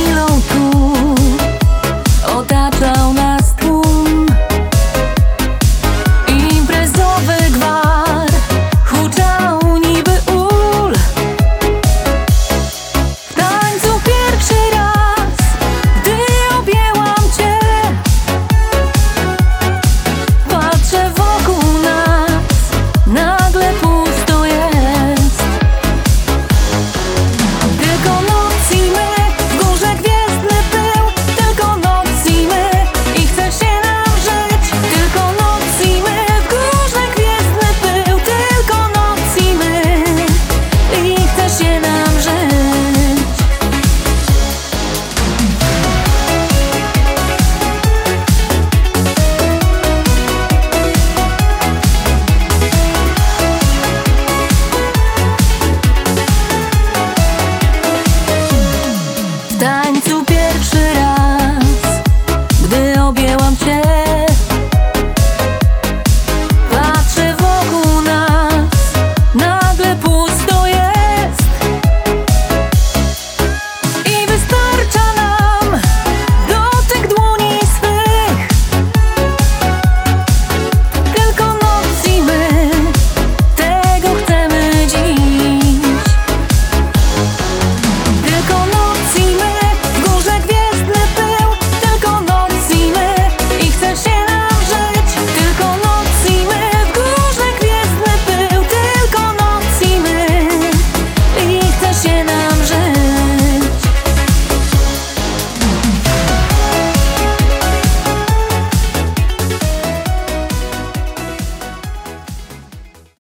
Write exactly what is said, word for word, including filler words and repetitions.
chwilą tu otaczał nas tłum. Imprezowy gwar huczał niby ul. W tańcu pierwszy raz, gdy objęłam cię, patrzę wokół nas, nagle pusto jest. Tylko noc i my, w górze gwiezdny pył. Tylko noc i my, i chce się nam żyć. Tylko noc i my, w górze gwiezdny pył. Tylko noc i my, i chce się nam żyć. W tańcu